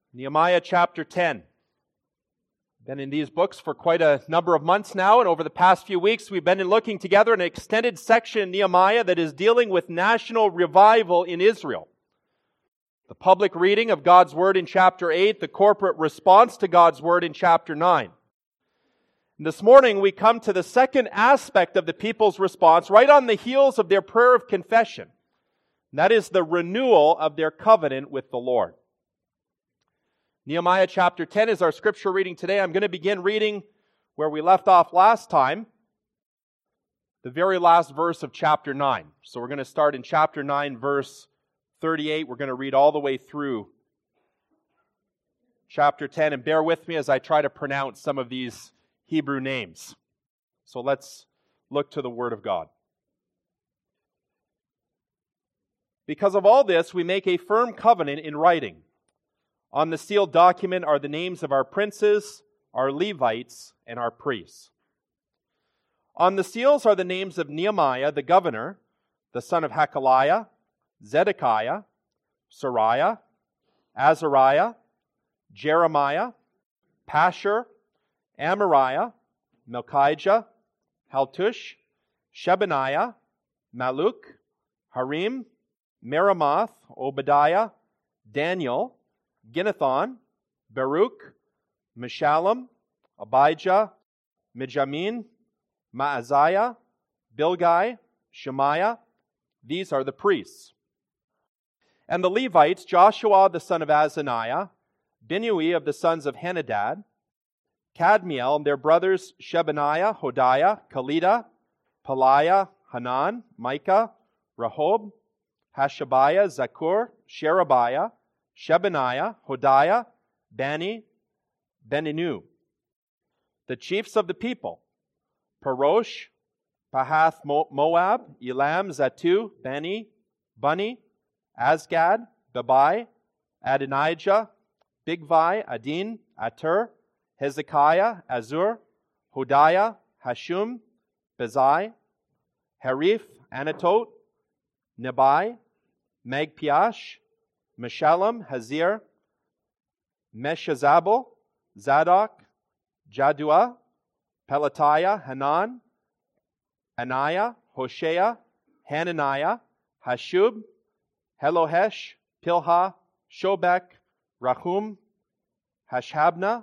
Nehemiah chapter 10. Been in these books for quite a number of months now, and over the past few weeks we've been looking together an extended section in Nehemiah that is dealing with national revival in Israel. The public reading of God's Word in chapter 8, the corporate response to God's Word in chapter 9. And this morning we come to the second aspect of the people's response, right on the heels of their prayer of confession. And that is the renewal of their covenant with the Lord. Nehemiah chapter 10 is our scripture reading today. I'm going to begin reading where we left off last time, the very last verse of chapter 9. So we're going to start in chapter 9, verse 38. We're going to read all the way through chapter 10, and bear with me as I try to pronounce some of these Hebrew names. So let's look to the Word of God. Because of all this, we make a firm covenant in writing. On the sealed document are the names of our princes, our Levites, and our priests. On the seals are the names of Nehemiah, the governor, the son of Hakaliah, Zedekiah, Sariah, Azariah, Jeremiah, Pashur, Amariah, Melchijah, Haltush, Shebaniah, Maluk, Harim, Meremoth, Obadiah, Daniel, Ginnethon, Baruch, Meshullam, Abijah, Mijamin, Maaziah, Bilgai, Shemaiah. These are the priests. And the Levites, Joshua the son of Azaniah, Binnui of the sons of Henadad, Kadmiel and their brothers Shebaniah, Hodiah, Kalida, Peliah, Hanan, Micah, Rehob, Hashabiah, Zakur, Sherebiah, Shebaniah, Hodiah, Bani, Beninu. The chiefs of the people, Parosh, Pahath Moab, Elam, Zatu, Bani, Bunni, Azgad, Babai, Adonijah, Bigvai, Adin, Atur, Hezekiah, Azur, Hodiah, Hashum, Bezai, Harif, Anatot, Nebai, Magpiash, Meshullam, Hazir, Meshezabel, Zadok, Jaddua, Pelatiah, Hanan, Anaiah, Hoshea, Hananiah, Hashub, Helohesh, Pilha, Shobek, Rahum, Hashabna,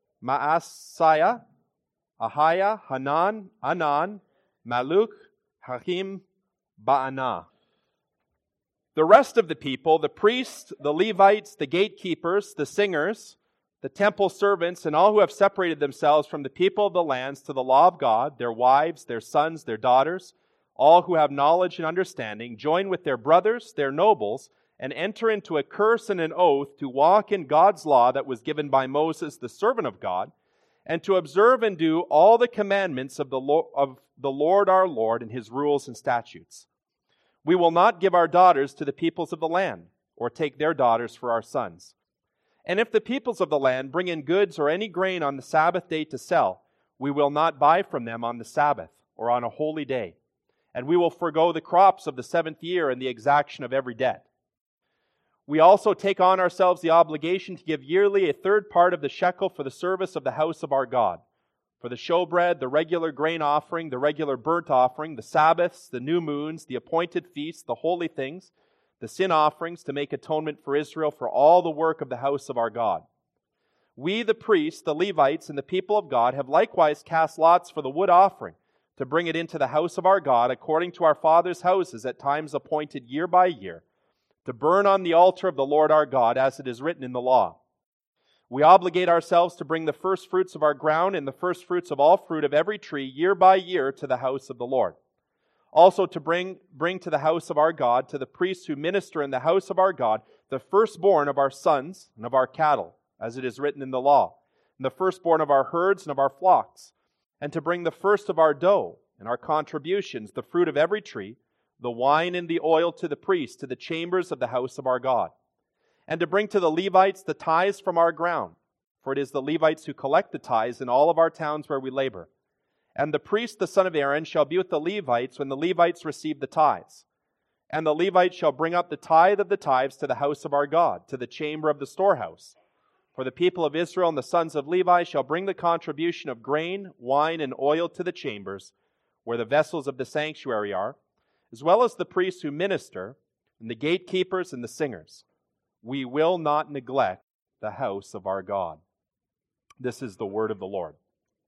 Maasaiah, Ahiah, Hanan, Anan, Maluk, Hachim, Baanah. The rest of the people, the priests, the Levites, the gatekeepers, the singers, the temple servants, and all who have separated themselves from the people of the lands to the law of God, their wives, their sons, their daughters, all who have knowledge and understanding, join with their brothers, their nobles, and enter into a curse and an oath to walk in God's law that was given by Moses, the servant of God, and to observe and do all the commandments of the Lord our Lord and His rules and statutes. We will not give our daughters to the peoples of the land, or take their daughters for our sons. And if the peoples of the land bring in goods or any grain on the Sabbath day to sell, we will not buy from them on the Sabbath, or on a holy day. And we will forego the crops of the 7th year and the exaction of every debt. We also take on ourselves the obligation to give yearly a third part of the shekel for the service of the house of our God, for the showbread, the regular grain offering, the regular burnt offering, the Sabbaths, the new moons, the appointed feasts, the holy things, the sin offerings, to make atonement for Israel for all the work of the house of our God. We, the priests, the Levites, and the people of God, have likewise cast lots for the wood offering, to bring it into the house of our God, according to our fathers' houses at times appointed year by year, to burn on the altar of the Lord our God, as it is written in the law. We obligate ourselves to bring the first fruits of our ground and the first fruits of all fruit of every tree year by year to the house of the Lord. Also to bring to the house of our God, to the priests who minister in the house of our God, the firstborn of our sons and of our cattle, as it is written in the law, and the firstborn of our herds and of our flocks, and to bring the first of our dough and our contributions, the fruit of every tree, the wine and the oil to the priests, to the chambers of the house of our God. And to bring to the Levites the tithes from our ground, for it is the Levites who collect the tithes in all of our towns where we labor. And the priest, the son of Aaron, shall be with the Levites when the Levites receive the tithes. And the Levites shall bring up the tithe of the tithes to the house of our God, to the chamber of the storehouse. For the people of Israel and the sons of Levi shall bring the contribution of grain, wine, and oil to the chambers, where the vessels of the sanctuary are, as well as the priests who minister, and the gatekeepers and the singers. We will not neglect the house of our God. This is the word of the Lord.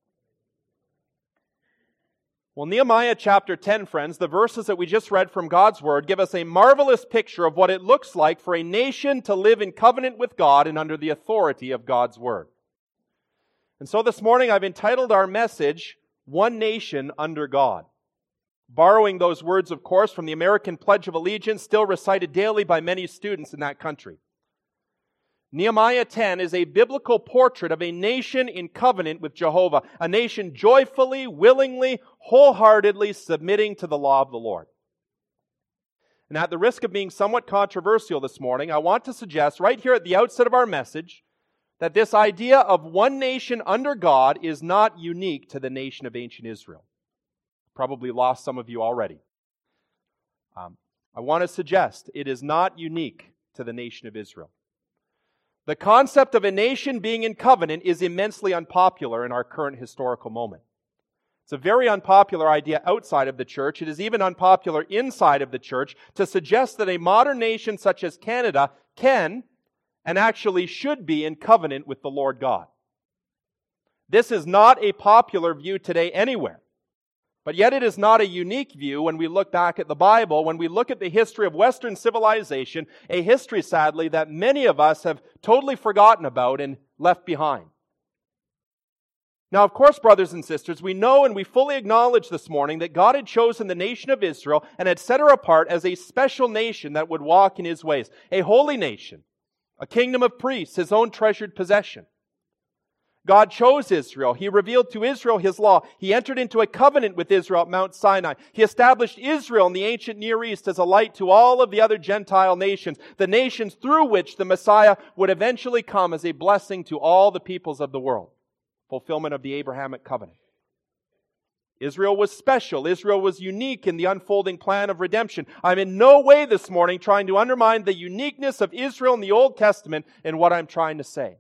Well, Nehemiah chapter 10, friends, the verses that we just read from God's Word give us a marvelous picture of what it looks like for a nation to live in covenant with God and under the authority of God's Word. And so this morning I've entitled our message, One Nation Under God. Borrowing those words, of course, from the American Pledge of Allegiance, still recited daily by many students in that country. Nehemiah 10 is a biblical portrait of a nation in covenant with Jehovah, a nation joyfully, willingly, wholeheartedly submitting to the law of the Lord. And at the risk of being somewhat controversial this morning, I want to suggest right here at the outset of our message that this idea of one nation under God is not unique to the nation of ancient Israel. Probably lost some of you already. I want to suggest it is not unique to the nation of Israel. The concept of a nation being in covenant is immensely unpopular in our current historical moment. It's a very unpopular idea outside of the church. It is even unpopular inside of the church to suggest that a modern nation such as Canada can and actually should be in covenant with the Lord God. This is not a popular view today anywhere. But yet it is not a unique view when we look back at the Bible, when we look at the history of Western civilization, a history, sadly, that many of us have totally forgotten about and left behind. Now, of course, brothers and sisters, we know and we fully acknowledge this morning that God had chosen the nation of Israel and had set her apart as a special nation that would walk in His ways, a holy nation, a kingdom of priests, His own treasured possession. God chose Israel. He revealed to Israel His law. He entered into a covenant with Israel at Mount Sinai. He established Israel in the ancient Near East as a light to all of the other Gentile nations, the nations through which the Messiah would eventually come as a blessing to all the peoples of the world. Fulfillment of the Abrahamic covenant. Israel was special. Israel was unique in the unfolding plan of redemption. I'm in no way this morning trying to undermine the uniqueness of Israel in the Old Testament in what I'm trying to say.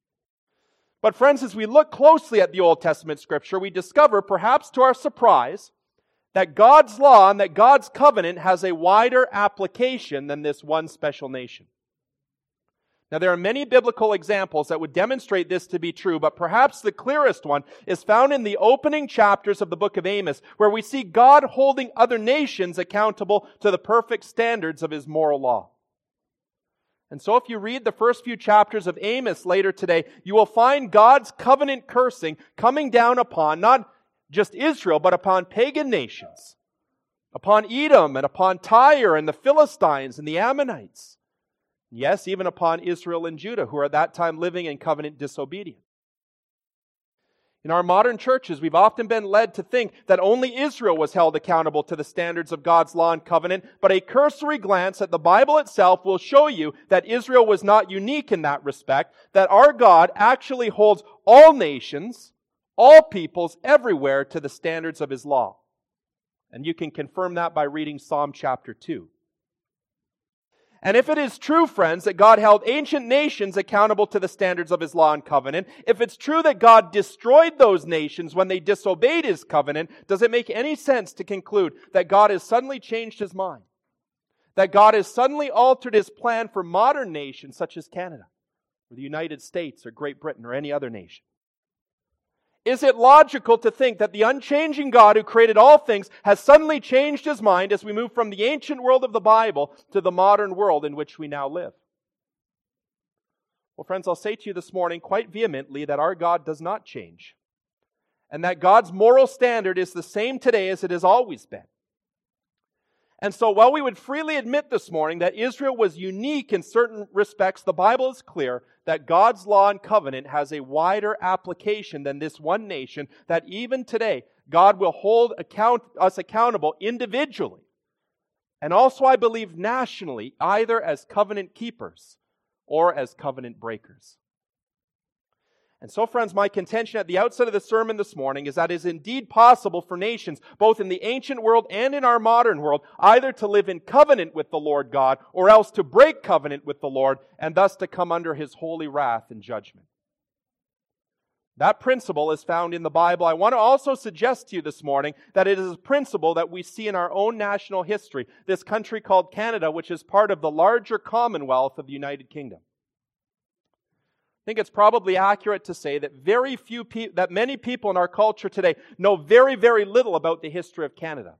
But friends, as we look closely at the Old Testament Scripture, we discover, perhaps to our surprise, that God's law and that God's covenant has a wider application than this one special nation. Now, there are many biblical examples that would demonstrate this to be true, but perhaps the clearest one is found in the opening chapters of the book of Amos, where we see God holding other nations accountable to the perfect standards of His moral law. And so if you read the first few chapters of Amos later today, you will find God's covenant cursing coming down upon not just Israel, but upon pagan nations, upon Edom and upon Tyre and the Philistines and the Ammonites. Yes, even upon Israel and Judah, who are at that time living in covenant disobedience. In our modern churches, we've often been led to think that only Israel was held accountable to the standards of God's law and covenant, but a cursory glance at the Bible itself will show you that Israel was not unique in that respect, that our God actually holds all nations, all peoples, everywhere to the standards of His law. And you can confirm that by reading Psalm chapter 2. And if it is true, friends, that God held ancient nations accountable to the standards of His law and covenant, if it's true that God destroyed those nations when they disobeyed His covenant, does it make any sense to conclude that God has suddenly changed His mind? That God has suddenly altered His plan for modern nations such as Canada, or the United States, or Great Britain, or any other nation? Is it logical to think that the unchanging God who created all things has suddenly changed His mind as we move from the ancient world of the Bible to the modern world in which we now live? Well, friends, I'll say to you this morning quite vehemently that our God does not change, and that God's moral standard is the same today as it has always been. And so while we would freely admit this morning that Israel was unique in certain respects, the Bible is clear that God's law and covenant has a wider application than this one nation, that even today God will hold us accountable individually, and also I believe nationally, either as covenant keepers or as covenant breakers. And so, friends, my contention at the outset of the sermon this morning is that it is indeed possible for nations, both in the ancient world and in our modern world, either to live in covenant with the Lord God, or else to break covenant with the Lord, and thus to come under His holy wrath and judgment. That principle is found in the Bible. I want to also suggest to you this morning that it is a principle that we see in our own national history, this country called Canada, which is part of the larger Commonwealth of the United Kingdom. I think it's probably accurate to say that many people in our culture today know very, very little about the history of Canada.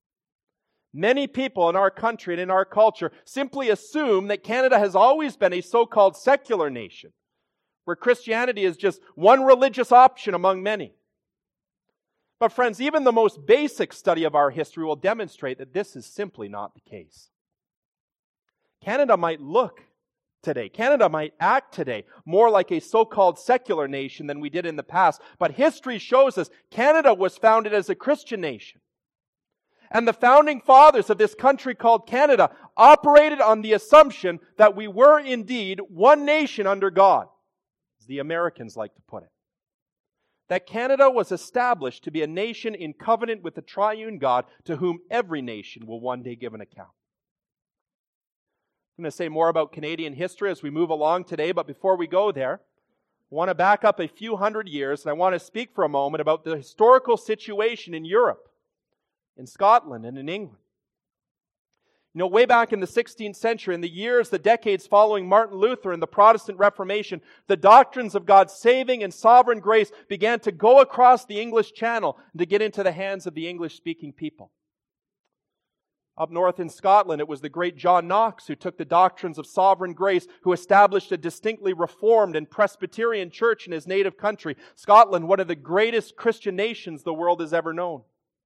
Many people in our country and in our culture simply assume that Canada has always been a so-called secular nation, where Christianity is just one religious option among many. But friends, even the most basic study of our history will demonstrate that this is simply not the case. Canada might look today, Canada might act today more like a so-called secular nation than we did in the past, but history shows us Canada was founded as a Christian nation. And the founding fathers of this country called Canada operated on the assumption that we were indeed one nation under God, as the Americans like to put it. That Canada was established to be a nation in covenant with the triune God, to whom every nation will one day give an account. I'm going to say more about Canadian history as we move along today, but before we go there, I want to back up a few hundred years, and I want to speak for a moment about the historical situation in Europe, in Scotland, and in England. You know, way back in the 16th century, in the decades following Martin Luther and the Protestant Reformation, the doctrines of God's saving and sovereign grace began to go across the English Channel and to get into the hands of the English-speaking people. Up north in Scotland, it was the great John Knox who took the doctrines of sovereign grace, who established a distinctly Reformed and Presbyterian church in his native country, Scotland, one of the greatest Christian nations the world has ever known.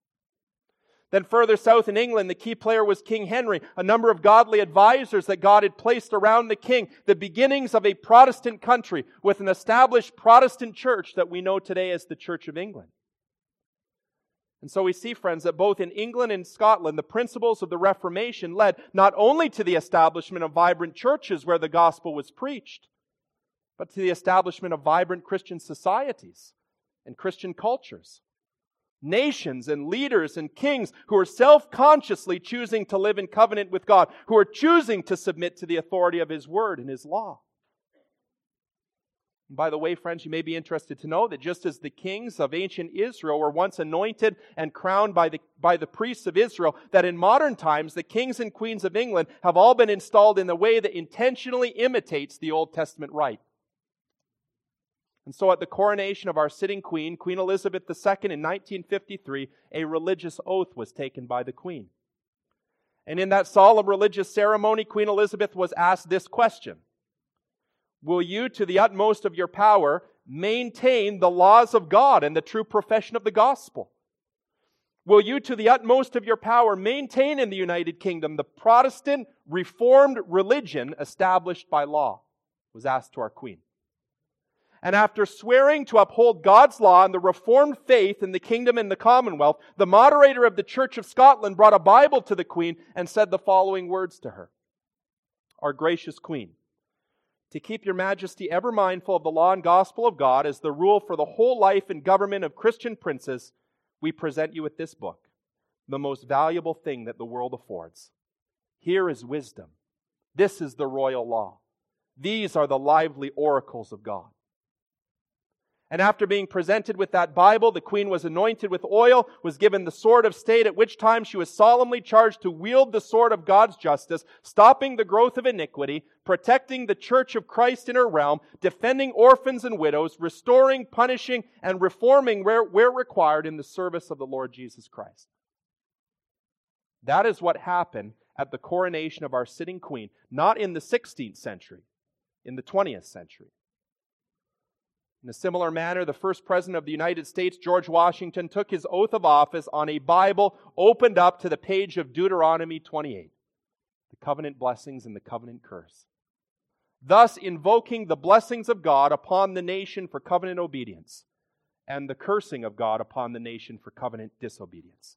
Then further south in England, the key player was King Henry, a number of godly advisors that God had placed around the king, the beginnings of a Protestant country with an established Protestant church that we know today as the Church of England. And so we see, friends, that both in England and Scotland, the principles of the Reformation led not only to the establishment of vibrant churches where the gospel was preached, but to the establishment of vibrant Christian societies and Christian cultures. Nations and leaders and kings who are self-consciously choosing to live in covenant with God, who are choosing to submit to the authority of His Word and His law. And by the way, friends, you may be interested to know that just as the kings of ancient Israel were once anointed and crowned by the priests of Israel, that in modern times the kings and queens of England have all been installed in a way that intentionally imitates the Old Testament rite. And so at the coronation of our sitting queen, Queen Elizabeth II in 1953, a religious oath was taken by the Queen. And in that solemn religious ceremony, Queen Elizabeth was asked this question: will you, to the utmost of your power, maintain the laws of God and the true profession of the gospel? Will you, to the utmost of your power, maintain in the United Kingdom the Protestant Reformed religion established by law? Was asked to our Queen. And after swearing to uphold God's law and the Reformed faith in the kingdom and the Commonwealth, the moderator of the Church of Scotland brought a Bible to the Queen and said the following words to her: Our gracious Queen, to keep your majesty ever mindful of the law and gospel of God as the rule for the whole life and government of Christian princes, we present you with this book, the most valuable thing that the world affords. Here is wisdom. This is the royal law. These are the lively oracles of God. And after being presented with that Bible, the Queen was anointed with oil, was given the sword of state, at which time she was solemnly charged to wield the sword of God's justice, stopping the growth of iniquity, protecting the church of Christ in her realm, defending orphans and widows, restoring, punishing, and reforming where required in the service of the Lord Jesus Christ. That is what happened at the coronation of our sitting Queen, not in the 16th century, in the 20th century. In a similar manner, the first president of the United States, George Washington, took his oath of office on a Bible opened up to the page of Deuteronomy 28, the covenant blessings and the covenant curse, thus invoking the blessings of God upon the nation for covenant obedience and the cursing of God upon the nation for covenant disobedience.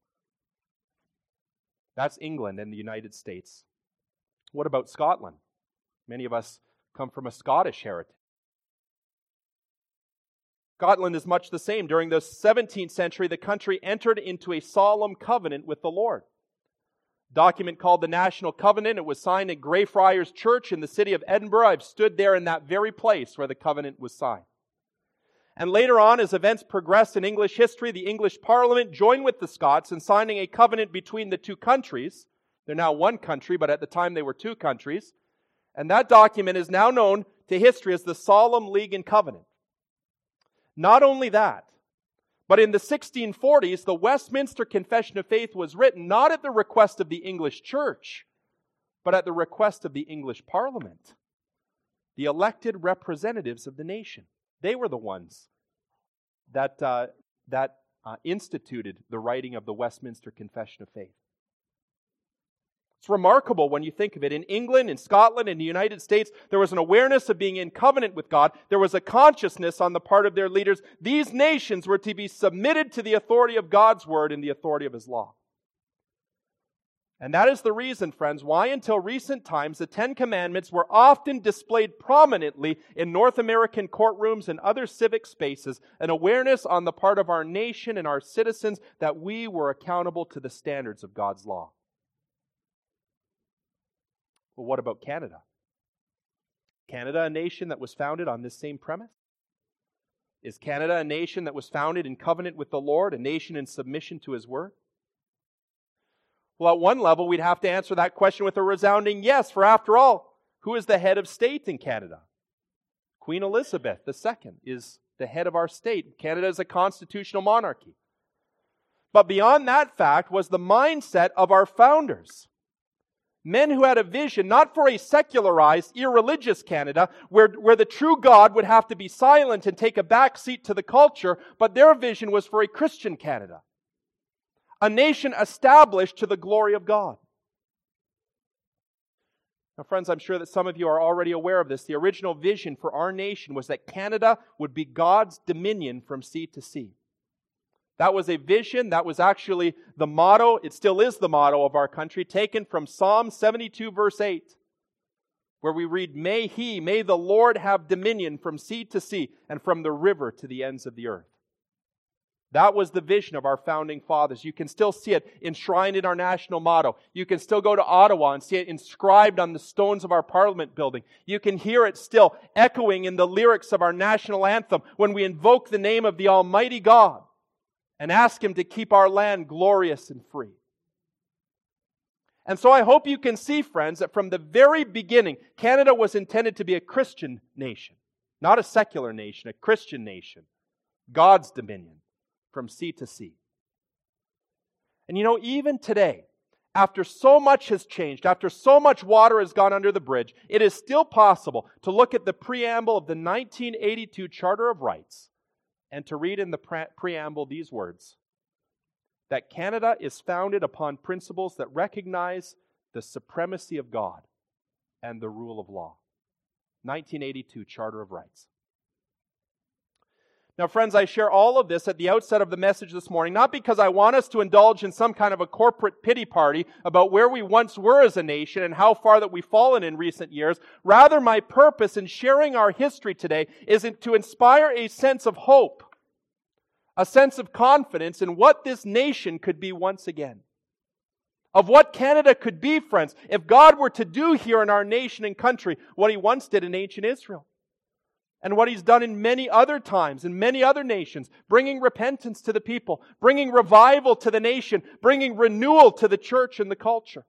That's England and the United States. What about Scotland? Many of us come from a Scottish heritage. Scotland is much the same. During the 17th century, the country entered into a solemn covenant with the Lord. A document called the National Covenant. It was signed in Greyfriars Church in the city of Edinburgh. I've stood there in that very place where the covenant was signed. And later on, as events progressed in English history, the English Parliament joined with the Scots in signing a covenant between the two countries. They're now one country, but at the time they were two countries. And that document is now known to history as the Solemn League and Covenant. Not only that, but in the 1640s, the Westminster Confession of Faith was written not at the request of the English Church, but at the request of the English Parliament, the elected representatives of the nation. They were the ones that instituted the writing of the Westminster Confession of Faith. It's remarkable when you think of it. In England, in Scotland, in the United States, there was an awareness of being in covenant with God. There was a consciousness on the part of their leaders. These nations were to be submitted to the authority of God's Word and the authority of His law. And that is the reason, friends, why until recent times the Ten Commandments were often displayed prominently in North American courtrooms and other civic spaces, an awareness on the part of our nation and our citizens that we were accountable to the standards of God's law. Well, what about Canada? Canada, a nation that was founded on this same premise? Is Canada a nation that was founded in covenant with the Lord, a nation in submission to His Word? Well, at one level, we'd have to answer that question with a resounding yes, for after all, who is the head of state in Canada? Queen Elizabeth II is the head of our state. Canada is a constitutional monarchy. But beyond that fact was the mindset of our founders. Men who had a vision not for a secularized, irreligious Canada, where the true God would have to be silent and take a back seat to the culture, but their vision was for a Christian Canada. A nation established to the glory of God. Now, friends, I'm sure that some of you are already aware of this. The original vision for our nation was that Canada would be God's dominion from sea to sea. That was a vision. That was actually the motto. It still is the motto of our country, taken from Psalm 72, verse 8, where we read, may the Lord have dominion from sea to sea and from the river to the ends of the earth. That was the vision of our founding fathers. You can still see it enshrined in our national motto. You can still go to Ottawa and see it inscribed on the stones of our Parliament building. You can hear it still echoing in the lyrics of our national anthem when we invoke the name of the Almighty God and ask Him to keep our land glorious and free. And so I hope you can see, friends, that from the very beginning, Canada was intended to be a Christian nation. Not a secular nation, a Christian nation. God's dominion from sea to sea. And you know, even today, after so much has changed, after so much water has gone under the bridge, it is still possible to look at the preamble of the 1982 Charter of Rights and to read in the preamble these words, that Canada is founded upon principles that recognize the supremacy of God and the rule of law. 1982 Charter of Rights. Now, friends, I share all of this at the outset of the message this morning, not because I want us to indulge in some kind of a corporate pity party about where we once were as a nation and how far that we've fallen in recent years. Rather, my purpose in sharing our history today is to inspire a sense of hope, a sense of confidence in what this nation could be once again. Of what Canada could be, friends, if God were to do here in our nation and country what He once did in ancient Israel. And what He's done in many other times, in many other nations, bringing repentance to the people, bringing revival to the nation, bringing renewal to the church and the culture.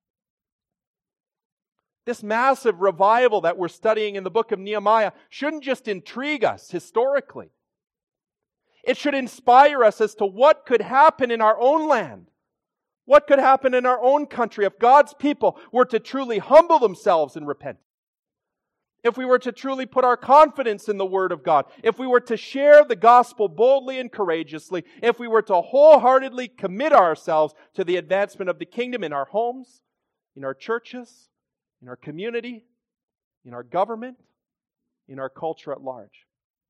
This massive revival that we're studying in the book of Nehemiah shouldn't just intrigue us historically. It should inspire us as to what could happen in our own land. What could happen in our own country if God's people were to truly humble themselves and repent? If we were to truly put our confidence in the Word of God, if we were to share the gospel boldly and courageously, if we were to wholeheartedly commit ourselves to the advancement of the kingdom in our homes, in our churches, in our community, in our government, in our culture at large.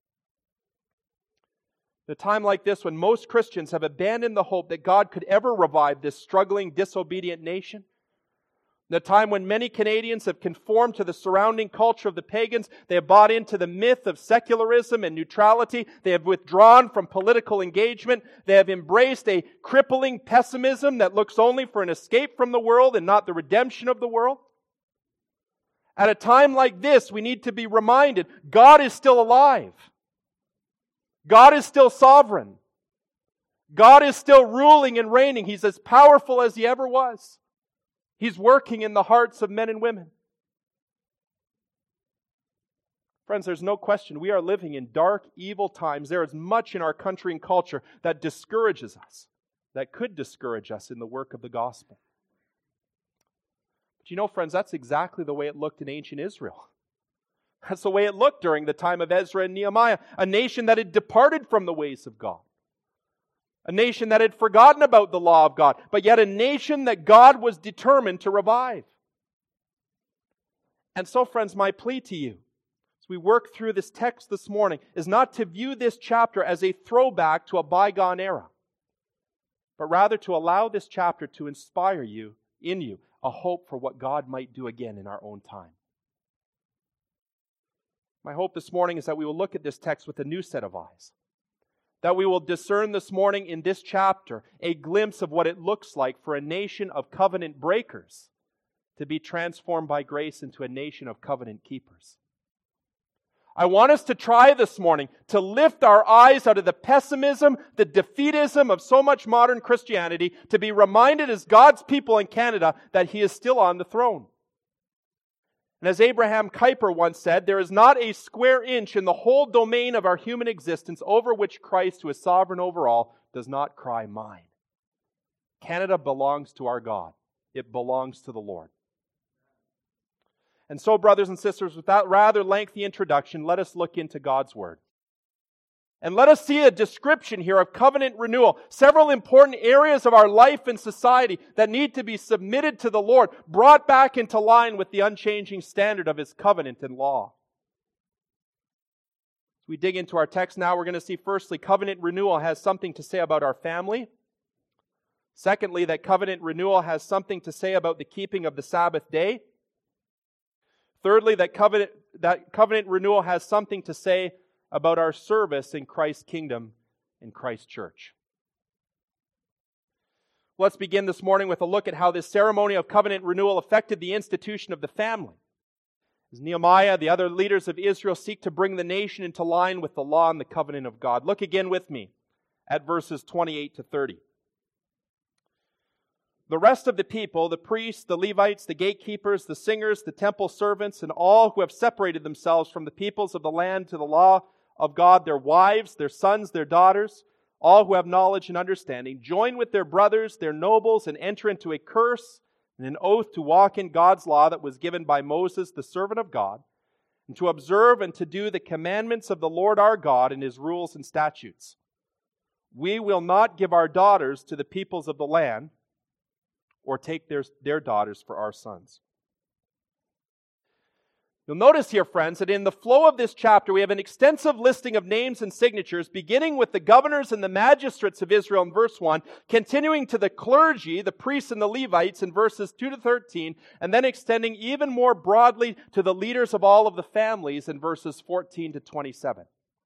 At a time like this, when most Christians have abandoned the hope that God could ever revive this struggling, disobedient nation, In a time when many Canadians have conformed to the surrounding culture of the pagans, they have bought into the myth of secularism and neutrality. They have withdrawn from political engagement. They have embraced a crippling pessimism that looks only for an escape from the world and not the redemption of the world. At a time like this, we need to be reminded God is still alive. God is still sovereign. God is still ruling and reigning. He's as powerful as He ever was. He's working in the hearts of men and women. Friends, there's no question we are living in dark, evil times. There is much in our country and culture that discourages us, that could discourage us in the work of the gospel. But you know, friends, that's exactly the way it looked in ancient Israel. That's the way it looked during the time of Ezra and Nehemiah, a nation that had departed from the ways of God. A nation that had forgotten about the law of God, but yet a nation that God was determined to revive. And so, friends, my plea to you, as we work through this text this morning, is not to view this chapter as a throwback to a bygone era, but rather to allow this chapter to inspire you, in you, a hope for what God might do again in our own time. My hope this morning is that we will look at this text with a new set of eyes. That we will discern this morning in this chapter a glimpse of what it looks like for a nation of covenant breakers to be transformed by grace into a nation of covenant keepers. I want us to try this morning to lift our eyes out of the pessimism, the defeatism of so much modern Christianity, to be reminded as God's people in Canada that He is still on the throne. And as Abraham Kuyper once said, there is not a square inch in the whole domain of our human existence over which Christ, who is sovereign over all, does not cry, mine. Canada belongs to our God. It belongs to the Lord. And so, brothers and sisters, with that rather lengthy introduction, let us look into God's Word. And let us see a description here of covenant renewal. Several important areas of our life and society that need to be submitted to the Lord, brought back into line with the unchanging standard of His covenant and law. As we dig into our text now, we're going to see firstly, covenant renewal has something to say about our family. Secondly, that covenant renewal has something to say about the keeping of the Sabbath day. Thirdly, that covenant renewal has something to say about our service in Christ's kingdom and Christ's church. Let's begin this morning with a look at how this ceremony of covenant renewal affected the institution of the family. As Nehemiah, the other leaders of Israel, seek to bring the nation into line with the law and the covenant of God. Look again with me at verses 28 to 30. The rest of the people, the priests, the Levites, the gatekeepers, the singers, the temple servants, and all who have separated themselves from the peoples of the land to the law of God, their wives, their sons, their daughters, all who have knowledge and understanding, join with their brothers, their nobles, and enter into a curse and an oath to walk in God's law that was given by Moses, the servant of God, and to observe and to do the commandments of the Lord our God and His rules and statutes. We will not give our daughters to the peoples of the land, or take their daughters for our sons. You'll notice here, friends, that in the flow of this chapter, we have an extensive listing of names and signatures, beginning with the governors and the magistrates of Israel in verse 1, continuing to the clergy, the priests and the Levites in verses 2 to 13, and then extending even more broadly to the leaders of all of the families in verses 14 to 27.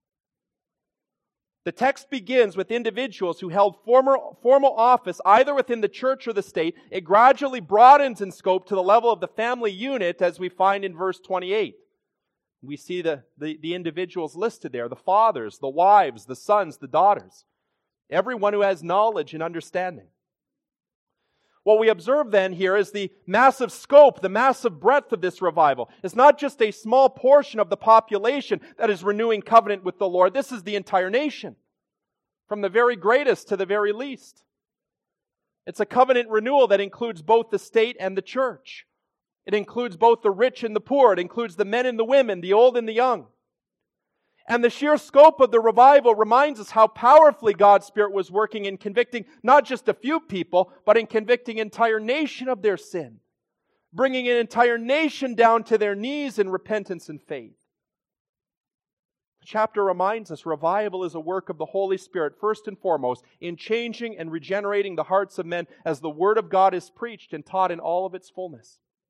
The text begins with individuals who held formal office either within the church or the state. It gradually broadens in scope to the level of the family unit, as we find in verse 28. We see the individuals listed there, the fathers, the wives, the sons, the daughters. Everyone who has knowledge and understanding. What we observe then here is the massive scope, the massive breadth of this revival. It's not just a small portion of the population that is renewing covenant with the Lord. This is the entire nation, from the very greatest to the very least. It's a covenant renewal that includes both the state and the church. It includes both the rich and the poor. It includes the men and the women, the old and the young. And the sheer scope of the revival reminds us how powerfully God's Spirit was working in convicting not just a few people, but in convicting an entire nation of their sin. Bringing an entire nation down to their knees in repentance and faith. The chapter reminds us revival is a work of the Holy Spirit, first and foremost, in changing and regenerating the hearts of men as the Word of God is preached and taught in all of its fullness.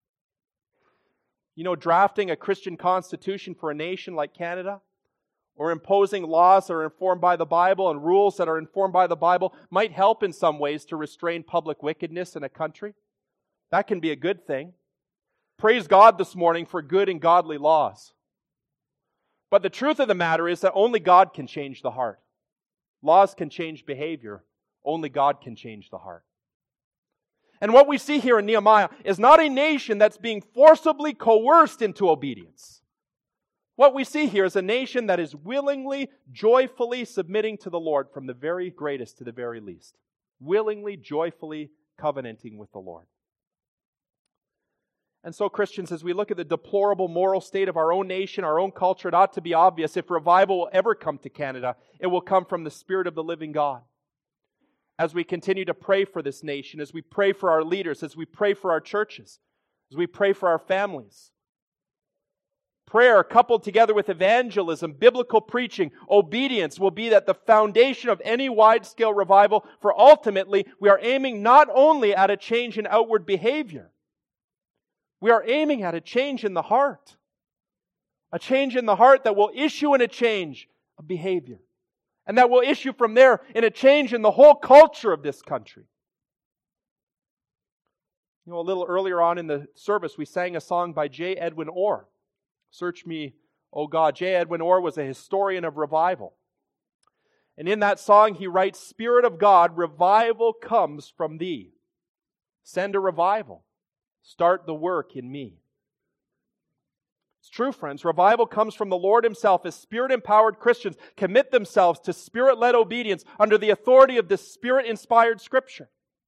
Drafting a Christian constitution for a nation like Canada, or imposing laws that are informed by the Bible and rules that are informed by the Bible might help in some ways to restrain public wickedness in a country. That can be a good thing. Praise God this morning for good and godly laws. But the truth of the matter is that only God can change the heart. Laws can change behavior. Only God can change the heart. And what we see here in Nehemiah is not a nation that's being forcibly coerced into obedience. What we see here is a nation that is willingly, joyfully submitting to the Lord from the very greatest to the very least. Willingly, joyfully covenanting with the Lord. And so, Christians, as we look at the deplorable moral state of our own nation, our own culture, it ought to be obvious if revival will ever come to Canada, it will come from the Spirit of the living God. As we continue to pray for this nation, as we pray for our leaders, as we pray for our churches, as we pray for our families. Prayer coupled together with evangelism, biblical preaching, obedience will be that the foundation of any wide-scale revival, for ultimately we are aiming not only at a change in outward behavior, we are aiming at a change in the heart. A change in the heart that will issue in a change of behavior. And that will issue from there in a change in the whole culture of this country. A little earlier on in the service, we sang a song by J. Edwin Orr. Search me, O God. J. Edwin Orr was a historian of revival. And in that song he writes, Spirit of God, revival comes from Thee. Send a revival. Start the work in me. It's true, friends. Revival comes from the Lord Himself as Spirit-empowered Christians commit themselves to Spirit-led obedience under the authority of this Spirit-inspired Scripture.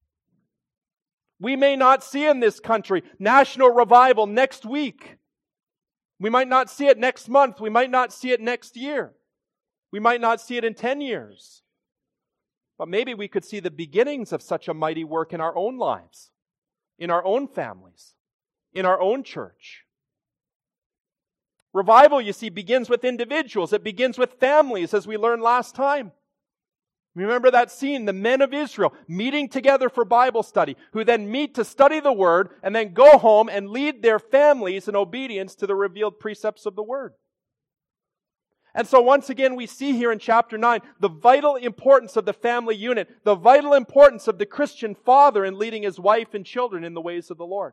We may not see in this country national revival next week. We might not see it next month. We might not see it next year. We might not see it in 10 years. But maybe we could see the beginnings of such a mighty work in our own lives, in our own families, in our own church. Revival, you see, begins with individuals. It begins with families, as we learned last time. Remember that scene, the men of Israel meeting together for Bible study, who then meet to study the Word and then go home and lead their families in obedience to the revealed precepts of the Word. And so once again we see here in chapter 9 the vital importance of the family unit, the vital importance of the Christian father in leading his wife and children in the ways of the Lord.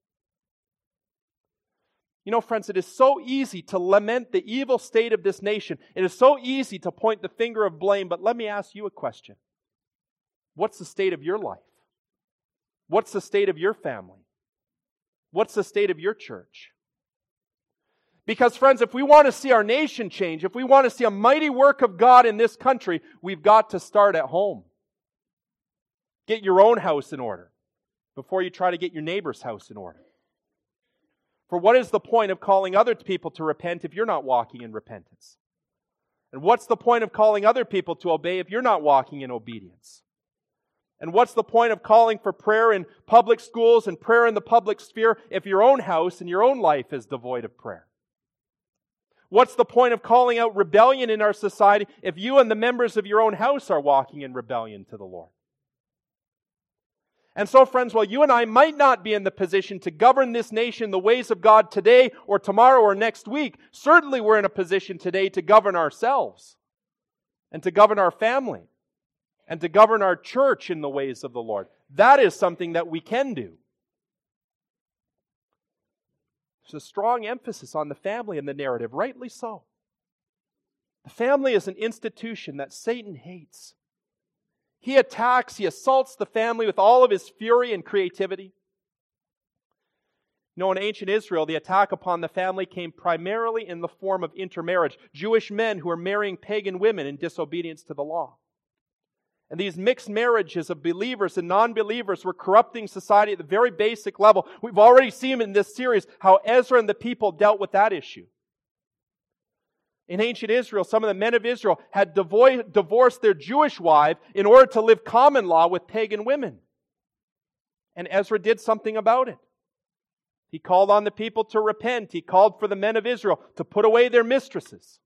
Friends, it is so easy to lament the evil state of this nation. It is so easy to point the finger of blame, but let me ask you a question. What's the state of your life? What's the state of your family? What's the state of your church? Because, friends, if we want to see our nation change, if we want to see a mighty work of God in this country, we've got to start at home. Get your own house in order before you try to get your neighbor's house in order. For what is the point of calling other people to repent if you're not walking in repentance? And what's the point of calling other people to obey if you're not walking in obedience? And what's the point of calling for prayer in public schools and prayer in the public sphere if your own house and your own life is devoid of prayer? What's the point of calling out rebellion in our society if you and the members of your own house are walking in rebellion to the Lord? And so, friends, while you and I might not be in the position to govern this nation the ways of God today or tomorrow or next week, certainly we're in a position today to govern ourselves and to govern our family and to govern our church in the ways of the Lord. That is something that we can do. There's a strong emphasis on the family in the narrative, rightly so. The family is an institution that Satan hates. He attacks, he assaults the family with all of his fury and creativity. In ancient Israel, the attack upon the family came primarily in the form of intermarriage. Jewish men who were marrying pagan women in disobedience to the law. And these mixed marriages of believers and non-believers were corrupting society at the very basic level. We've already seen in this series how Ezra and the people dealt with that issue. In ancient Israel, some of the men of Israel had divorced their Jewish wife in order to live common law with pagan women. And Ezra did something about it. He called on the people to repent. He called for the men of Israel to put away their mistresses.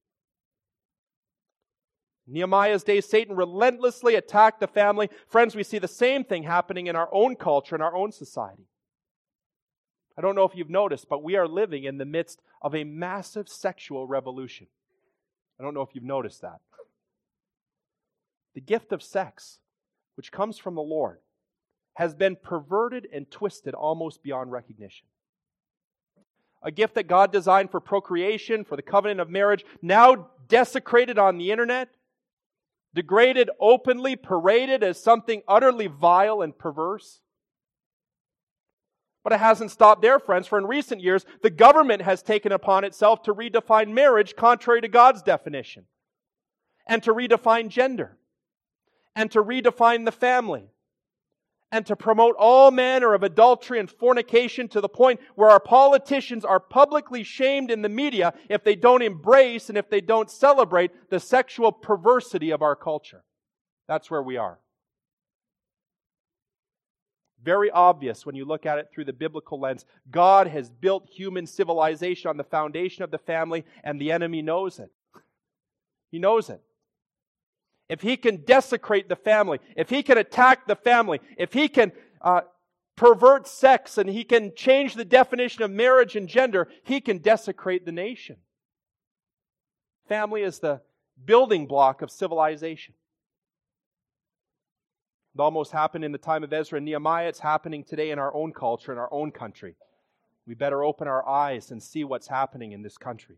In Nehemiah's day, Satan relentlessly attacked the family. Friends, we see the same thing happening in our own culture, in our own society. I don't know if you've noticed, but we are living in the midst of a massive sexual revolution. I don't know if you've noticed that. The gift of sex, which comes from the Lord, has been perverted and twisted almost beyond recognition. A gift that God designed for procreation, for the covenant of marriage, now desecrated on the internet, degraded openly, paraded as something utterly vile and perverse. But it hasn't stopped there, friends, for in recent years, the government has taken upon itself to redefine marriage contrary to God's definition, and to redefine gender, and to redefine the family, and to promote all manner of adultery and fornication to the point where our politicians are publicly shamed in the media if they don't embrace and if they don't celebrate the sexual perversity of our culture. That's where we are. Very obvious when you look at it through the biblical lens. God has built human civilization on the foundation of the family, and the enemy knows it. He knows it. If he can desecrate the family, if he can attack the family, if he can pervert sex and he can change the definition of marriage and gender, he can desecrate the nation. Family is the building block of civilization. It almost happened in the time of Ezra and Nehemiah. It's happening today in our own culture, in our own country. We better open our eyes and see what's happening in this country.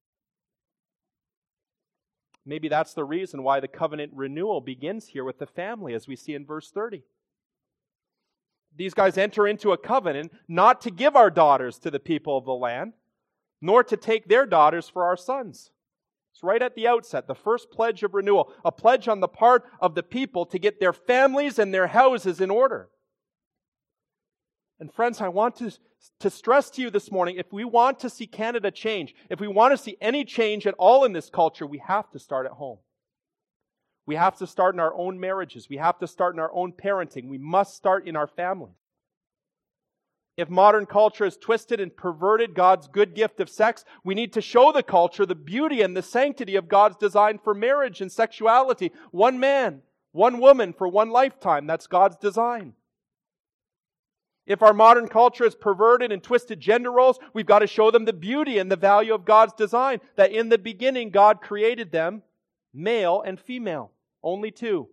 Maybe that's the reason why the covenant renewal begins here with the family, as we see in verse 30. These guys enter into a covenant not to give our daughters to the people of the land, nor to take their daughters for our sons. It's right at the outset, the first pledge of renewal, a pledge on the part of the people to get their families and their houses in order. And friends, I want to stress to you this morning, if we want to see Canada change, if we want to see any change at all in this culture, we have to start at home. We have to start in our own marriages. We have to start in our own parenting. We must start in our families. If modern culture has twisted and perverted God's good gift of sex, we need to show the culture the beauty and the sanctity of God's design for marriage and sexuality. One man, one woman for one lifetime. That's God's design. If our modern culture has perverted and twisted gender roles, we've got to show them the beauty and the value of God's design. That in the beginning, God created them, male and female, only two.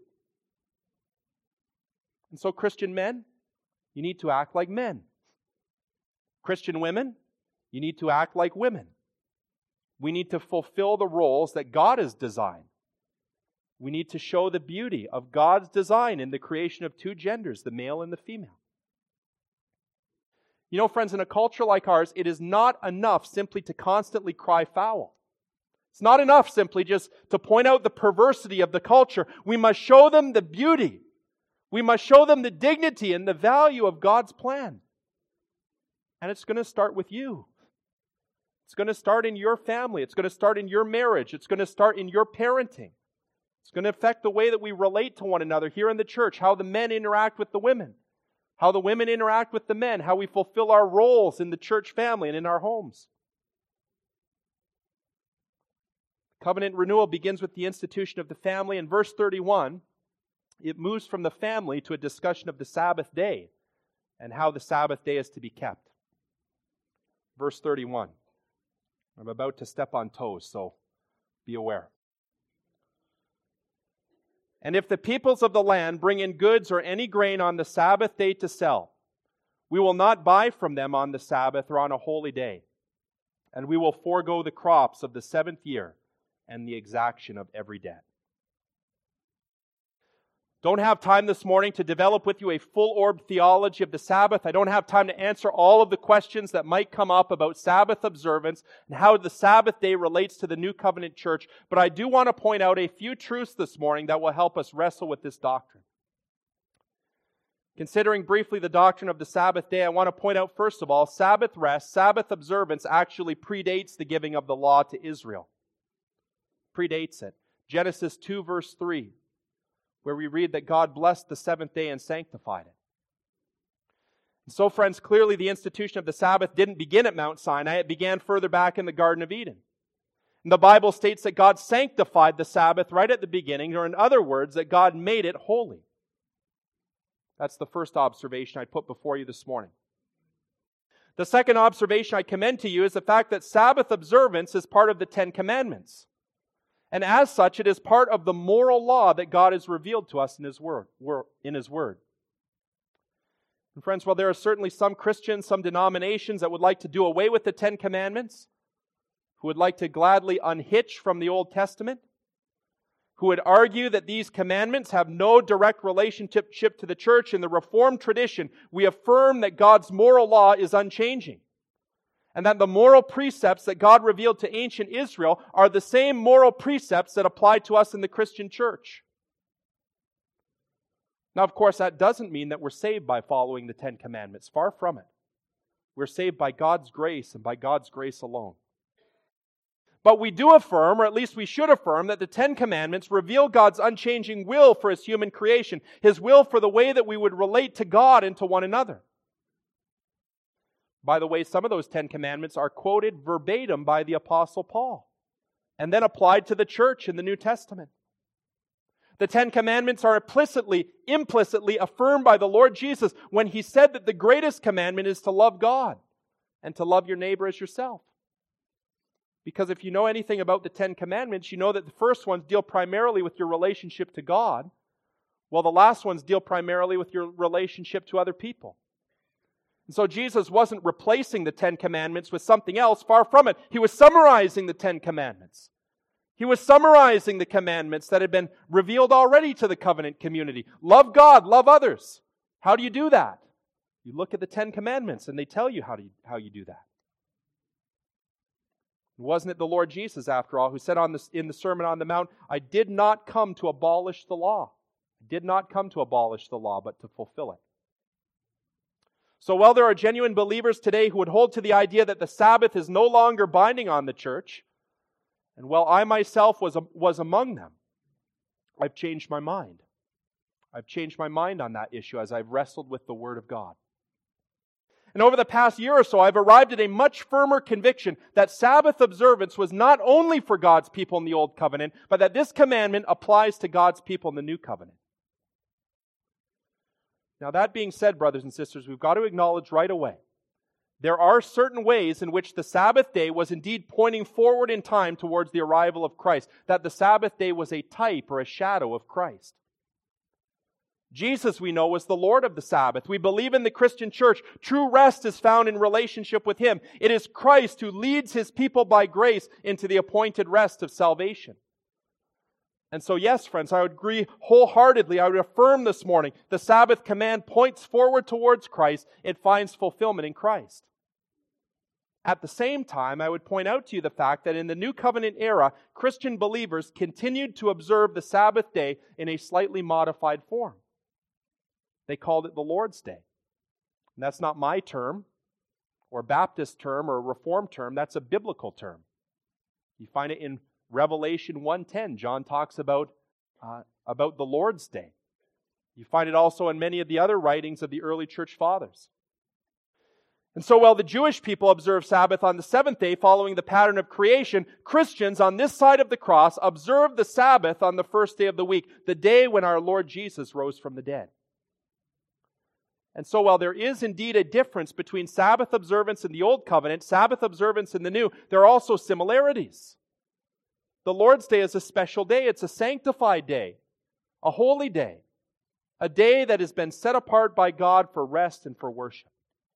And so Christian men, you need to act like men. Christian women, you need to act like women. We need to fulfill the roles that God has designed. We need to show the beauty of God's design in the creation of two genders, the male and the female. You know, friends, in a culture like ours, it is not enough simply to constantly cry foul. It's not enough simply just to point out the perversity of the culture. We must show them the beauty. We must show them the dignity and the value of God's plan. And it's going to start with you. It's going to start in your family. It's going to start in your marriage. It's going to start in your parenting. It's going to affect the way that we relate to one another here in the church, how the men interact with the women, how the women interact with the men, how we fulfill our roles in the church family and in our homes. Covenant renewal begins with the institution of the family. In verse 31, it moves from the family to a discussion of the Sabbath day and how the Sabbath day is to be kept. Verse 31. I'm about to step on toes, so be aware. And if the peoples of the land bring in goods or any grain on the Sabbath day to sell, we will not buy from them on the Sabbath or on a holy day, and we will forego the crops of the 7th year and the exaction of every debt. Don't have time this morning to develop with you a full-orbed theology of the Sabbath. I don't have time to answer all of the questions that might come up about Sabbath observance and how the Sabbath day relates to the New Covenant church. But I do want to point out a few truths this morning that will help us wrestle with this doctrine. Considering briefly the doctrine of the Sabbath day, I want to point out, first of all, Sabbath rest, Sabbath observance actually predates the giving of the law to Israel. Predates it. Genesis 2 verse 3. Where we read that God blessed the 7th day and sanctified it. And so, friends, clearly the institution of the Sabbath didn't begin at Mount Sinai. It began further back in the Garden of Eden. And the Bible states that God sanctified the Sabbath right at the beginning, or in other words, that God made it holy. That's the first observation I put before you this morning. The second observation I commend to you is the fact that Sabbath observance is part of the Ten Commandments. And as such, it is part of the moral law that God has revealed to us in His Word. And friends, while there are certainly some Christians, some denominations that would like to do away with the Ten Commandments, who would like to gladly unhitch from the Old Testament, who would argue that these commandments have no direct relationship to the church, in the Reformed tradition, we affirm that God's moral law is unchanging, and that the moral precepts that God revealed to ancient Israel are the same moral precepts that apply to us in the Christian church. Now, of course, that doesn't mean that we're saved by following the Ten Commandments. Far from it. We're saved by God's grace and by God's grace alone. But we do affirm, or at least we should affirm, that the Ten Commandments reveal God's unchanging will for His human creation, His will for the way that we would relate to God and to one another. By the way, some of those Ten Commandments are quoted verbatim by the Apostle Paul, and then applied to the church in the New Testament. The Ten Commandments are implicitly affirmed by the Lord Jesus when He said that the greatest commandment is to love God and to love your neighbor as yourself. Because if you know anything about the Ten Commandments, you know that the first ones deal primarily with your relationship to God, while the last ones deal primarily with your relationship to other people. And so Jesus wasn't replacing the Ten Commandments with something else. Far from it. He was summarizing the Ten Commandments. He was summarizing the commandments that had been revealed already to the covenant community. Love God, love others. How do you do that? You look at the Ten Commandments and they tell you how you do that. Wasn't it the Lord Jesus, after all, who said in the Sermon on the Mount, I did not come to abolish the law. I did not come to abolish the law, but to fulfill it. So while there are genuine believers today who would hold to the idea that the Sabbath is no longer binding on the church, and while I myself was among them, I've changed my mind. I've changed my mind on that issue as I've wrestled with the Word of God. And over the past year or so, I've arrived at a much firmer conviction that Sabbath observance was not only for God's people in the Old Covenant, but that this commandment applies to God's people in the New Covenant. Now, that being said, brothers and sisters, we've got to acknowledge right away, there are certain ways in which the Sabbath day was indeed pointing forward in time towards the arrival of Christ, that the Sabbath day was a type or a shadow of Christ. Jesus, we know, was the Lord of the Sabbath. We believe in the Christian church. True rest is found in relationship with Him. It is Christ who leads His people by grace into the appointed rest of salvation. And so, yes, friends, I would agree wholeheartedly. I would affirm this morning, the Sabbath command points forward towards Christ. It finds fulfillment in Christ. At the same time, I would point out to you the fact that in the New Covenant era, Christian believers continued to observe the Sabbath day in a slightly modified form. They called it the Lord's Day. And that's not my term, or Baptist term, or Reformed term. That's a biblical term. You find it in Revelation 1:10. John talks about the Lord's Day. You find it also in many of the other writings of the early church fathers. And so while the Jewish people observe Sabbath on the seventh day following the pattern of creation, Christians on this side of the cross observe the Sabbath on the first day of the week, the day when our Lord Jesus rose from the dead. And so while there is indeed a difference between Sabbath observance in the Old Covenant, Sabbath observance in the New, there are also similarities. The Lord's Day is a special day. It's a sanctified day, a holy day, a day that has been set apart by God for rest and for worship.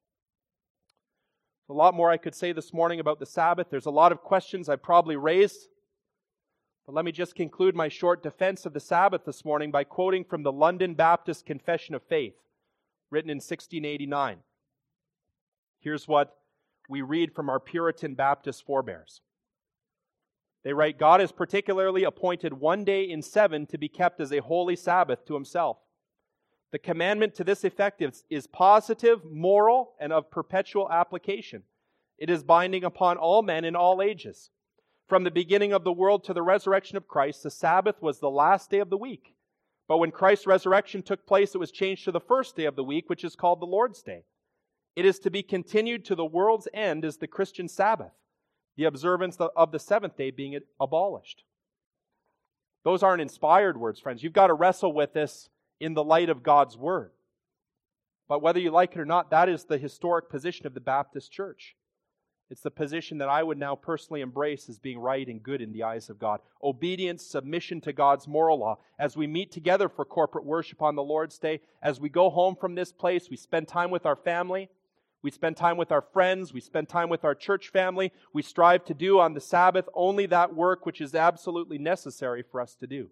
There's a lot more I could say this morning about the Sabbath. There's a lot of questions I've probably raised. But let me just conclude my short defense of the Sabbath this morning by quoting from the London Baptist Confession of Faith, written in 1689. Here's what we read from our Puritan Baptist forebears. They write, God has particularly appointed one day in 7 to be kept as a holy Sabbath to Himself. The commandment to this effect is positive, moral, and of perpetual application. It is binding upon all men in all ages. From the beginning of the world to the resurrection of Christ, the Sabbath was the last day of the week. But when Christ's resurrection took place, it was changed to the first day of the week, which is called the Lord's Day. It is to be continued to the world's end as the Christian Sabbath, the observance of the seventh day being abolished. Those aren't inspired words, friends. You've got to wrestle with this in the light of God's Word. But whether you like it or not, that is the historic position of the Baptist Church. It's the position that I would now personally embrace as being right and good in the eyes of God. Obedience, submission to God's moral law. As we meet together for corporate worship on the Lord's Day, as we go home from this place, we spend time with our family, we spend time with our friends, we spend time with our church family. We strive to do on the Sabbath only that work which is absolutely necessary for us to do.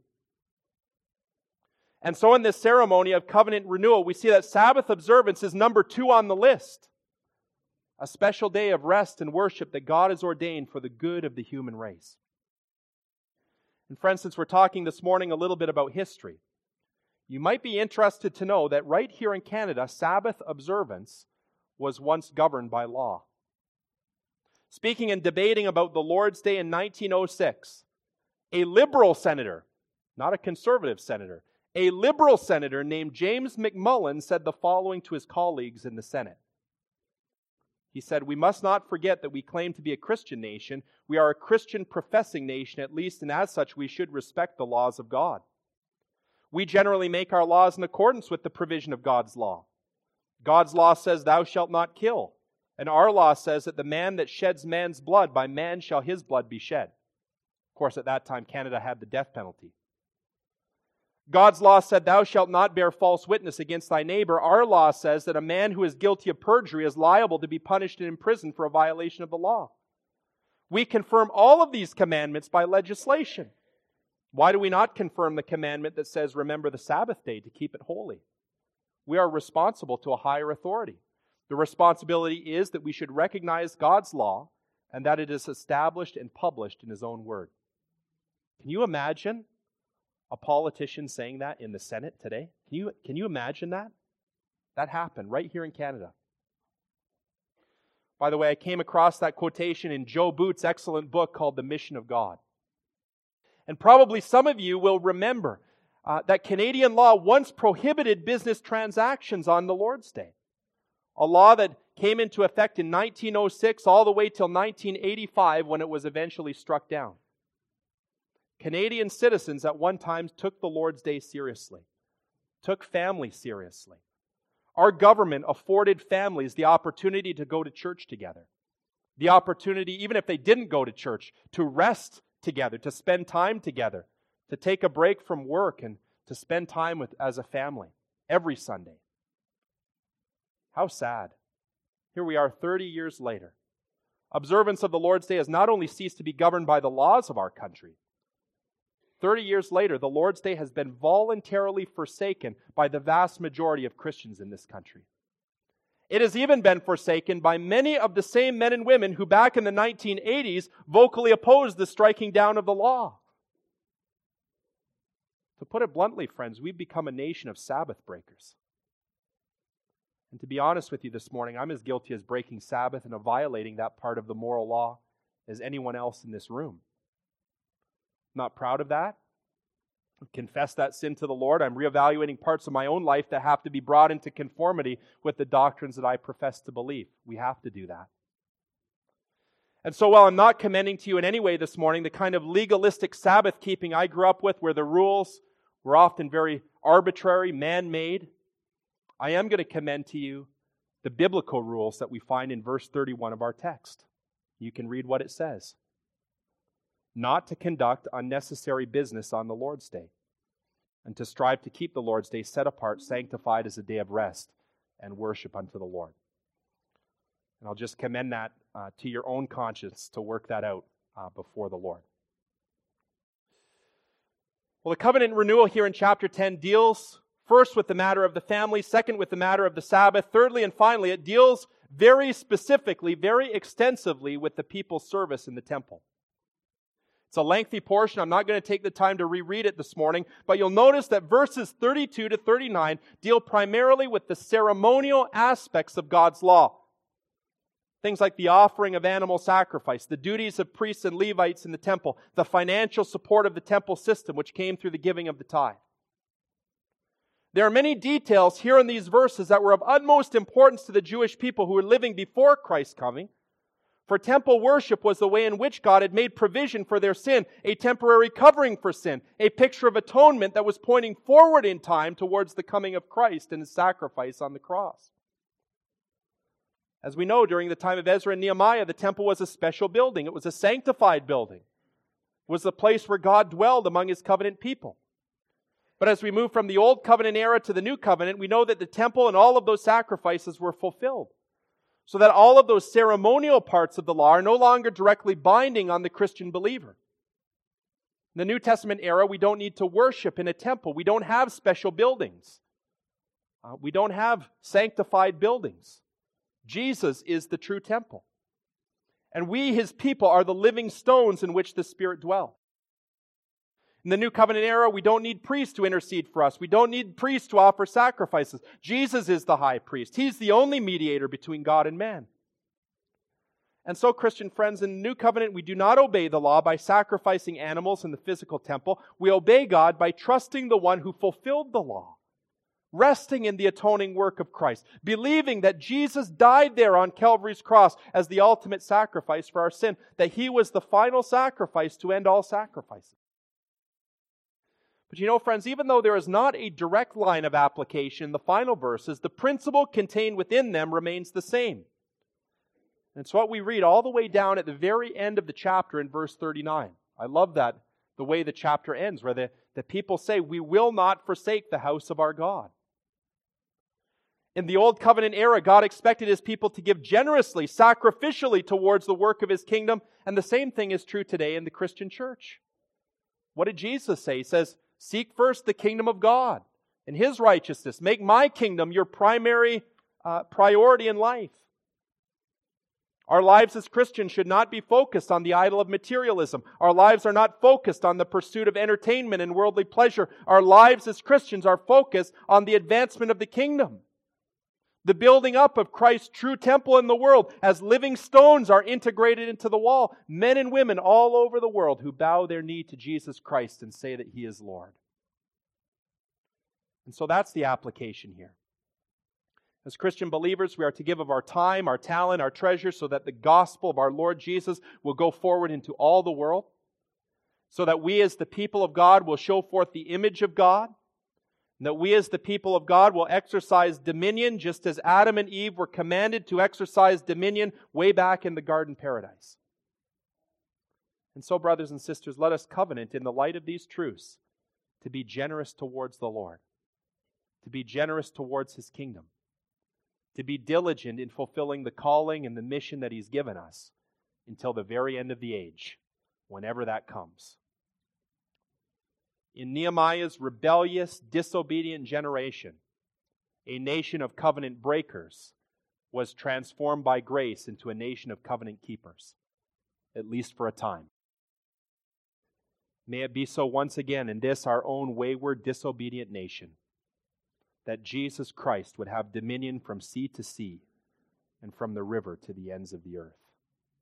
And so in this ceremony of covenant renewal, we see that Sabbath observance is number 2 on the list. A special day of rest and worship that God has ordained for the good of the human race. And friends, since we're talking this morning a little bit about history, you might be interested to know that right here in Canada, Sabbath observance was once governed by law. Speaking and debating about the Lord's Day in 1906, a liberal senator, not a conservative senator, a liberal senator named James McMullen said the following to his colleagues in the Senate. He said, "We must not forget that we claim to be a Christian nation. We are a Christian professing nation, at least, and as such we should respect the laws of God. We generally make our laws in accordance with the provision of God's law. God's law says, 'Thou shalt not kill.' And our law says that the man that sheds man's blood, by man shall his blood be shed." Of course, at that time, Canada had the death penalty. God's law said, "Thou shalt not bear false witness against thy neighbor." Our law says that a man who is guilty of perjury is liable to be punished and imprisoned for a violation of the law. We confirm all of these commandments by legislation. Why do we not confirm the commandment that says, "Remember the Sabbath day to keep it holy"? We are responsible to a higher authority. The responsibility is that we should recognize God's law and that it is established and published in His own word. Can you imagine a politician saying that in the Senate today? Can you imagine that? That happened right here in Canada. By the way, I came across that quotation in Joe Booth's excellent book called The Mission of God. And probably some of you will remember that Canadian law once prohibited business transactions on the Lord's Day. A law that came into effect in 1906 all the way till 1985 when it was eventually struck down. Canadian citizens at one time took the Lord's Day seriously, took family seriously. Our government afforded families the opportunity to go to church together, the opportunity, even if they didn't go to church, to rest together, to spend time together, to take a break from work and to spend time as a family every Sunday. How sad. Here we are 30 years later. Observance of the Lord's Day has not only ceased to be governed by the laws of our country, 30 years later, the Lord's Day has been voluntarily forsaken by the vast majority of Christians in this country. It has even been forsaken by many of the same men and women who back in the 1980s vocally opposed the striking down of the law. To put it bluntly, friends, we've become a nation of Sabbath breakers. And to be honest with you this morning, I'm as guilty as breaking Sabbath and of violating that part of the moral law as anyone else in this room. Not proud of that. I've confessed that sin to the Lord. I'm reevaluating parts of my own life that have to be brought into conformity with the doctrines that I profess to believe. We have to do that. And so while I'm not commending to you in any way this morning the kind of legalistic Sabbath keeping I grew up with, where the rules were often very arbitrary, man-made, I am going to commend to you the biblical rules that we find in verse 31 of our text. You can read what it says. Not to conduct unnecessary business on the Lord's Day, and to strive to keep the Lord's Day set apart, sanctified as a day of rest and worship unto the Lord. And I'll just commend that to your own conscience to work that out before the Lord. Well, the covenant renewal here in chapter 10 deals first with the matter of the family, second with the matter of the Sabbath, thirdly and finally it deals very specifically, very extensively with the people's service in the temple. It's a lengthy portion. I'm not going to take the time to reread it this morning, but you'll notice that verses 32 to 39 deal primarily with the ceremonial aspects of God's law. Things like the offering of animal sacrifice, the duties of priests and Levites in the temple, the financial support of the temple system, which came through the giving of the tithe. There are many details here in these verses that were of utmost importance to the Jewish people who were living before Christ's coming, For temple worship was the way in which God had made provision for their sin, a temporary covering for sin, a picture of atonement that was pointing forward in time towards the coming of Christ and His sacrifice on the cross. As we know, during the time of Ezra and Nehemiah, the temple was a special building. It was a sanctified building. It was the place where God dwelled among His covenant people. But as we move from the Old Covenant era to the New Covenant, we know that the temple and all of those sacrifices were fulfilled. So that all of those ceremonial parts of the law are no longer directly binding on the Christian believer. In the New Testament era, we don't need to worship in a temple. We don't have special buildings. We don't have sanctified buildings. Jesus is the true temple. And we, His people, are the living stones in which the Spirit dwells. In the New Covenant era, we don't need priests to intercede for us. We don't need priests to offer sacrifices. Jesus is the high priest. He's the only mediator between God and man. And so, Christian friends, in the New Covenant, we do not obey the law by sacrificing animals in the physical temple. We obey God by trusting the one who fulfilled the law, resting in the atoning work of Christ, believing that Jesus died there on Calvary's cross as the ultimate sacrifice for our sin, that He was the final sacrifice to end all sacrifices. But you know, friends, even though there is not a direct line of application in the final verses, the principle contained within them remains the same. And it's what we read all the way down at the very end of the chapter in verse 39. I love that, the way the chapter ends, where the people say, "We will not forsake the house of our God." In the Old Covenant era, God expected His people to give generously, sacrificially towards the work of His kingdom, and the same thing is true today in the Christian church. What did Jesus say? He says, "Seek first the kingdom of God and His righteousness. Make my kingdom your primary priority in life." Our lives as Christians should not be focused on the idol of materialism. Our lives are not focused on the pursuit of entertainment and worldly pleasure. Our lives as Christians are focused on the advancement of the kingdom. The building up of Christ's true temple in the world as living stones are integrated into the wall. Men and women all over the world who bow their knee to Jesus Christ and say that He is Lord. And so that's the application here. As Christian believers, we are to give of our time, our talent, our treasure so that the gospel of our Lord Jesus will go forward into all the world. So that we as the people of God will show forth the image of God. And that we as the people of God will exercise dominion just as Adam and Eve were commanded to exercise dominion way back in the garden paradise. And so, brothers and sisters, let us covenant in the light of these truths to be generous towards the Lord, to be generous towards His kingdom, to be diligent in fulfilling the calling and the mission that He's given us until the very end of the age, whenever that comes. In Nehemiah's rebellious, disobedient generation, a nation of covenant breakers was transformed by grace into a nation of covenant keepers, at least for a time. May it be so once again in this our own wayward, disobedient nation, that Jesus Christ would have dominion from sea to sea and from the river to the ends of the earth.